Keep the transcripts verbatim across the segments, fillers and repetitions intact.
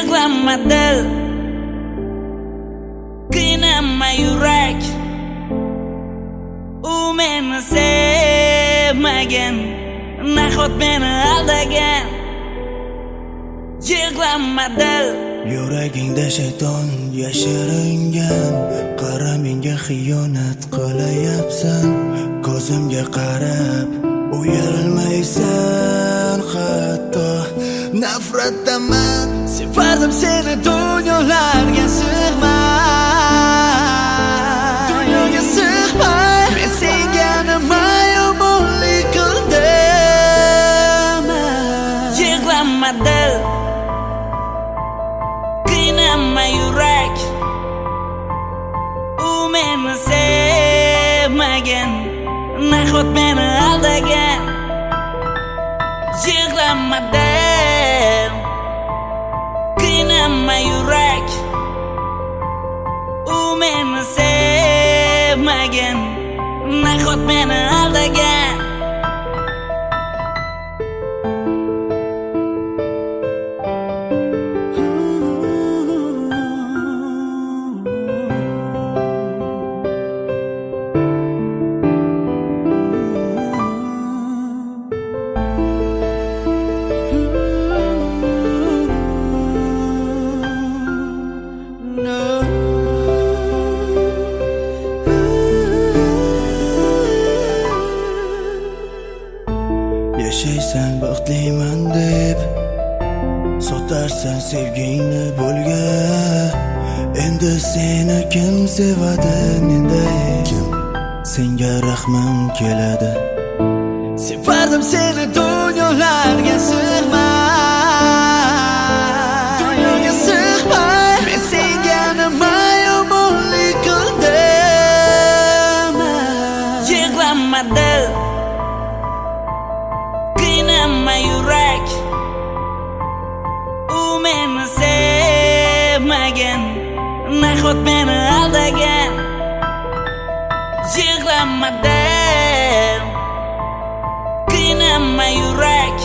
Yig'lanma dil, qiynama yurak. U meni sevmagan, nahot meni aldagan. Yig'lanma dil, yuragingda shayton yashiringan. Qara menga xiyonat qilayapsan, ko'zimga qarab uyalmaysan. Hatto nafratdaman, sevardim seni dunyolarga sig'may, dunyoga sig'may. Men senga nima yomonlik qildim? yig'lanma dil, qiynama yurak. U meni sevmagan, nahot meni aldagan. Yig'lanma dil, qiynama yurak. U meni sevmagan, nahot meni aldagan. Yashaysan baxtliman deb, sotarsan sevgingni bo'lga. Endi seni kim sevadi menday? Kim senga rahmim keladi? Sevardim seni dunyolarga sig'may, dunyoga sig'may. Men senga nima yomonlik qildim? Yig'lanma dil, qiynama yurak. U meni sevmagan, nahot meni aldagan. Yig'lanma dil, qiynama yurak.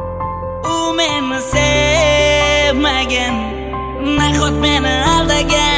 U meni sevmagan, nahot meni aldagan.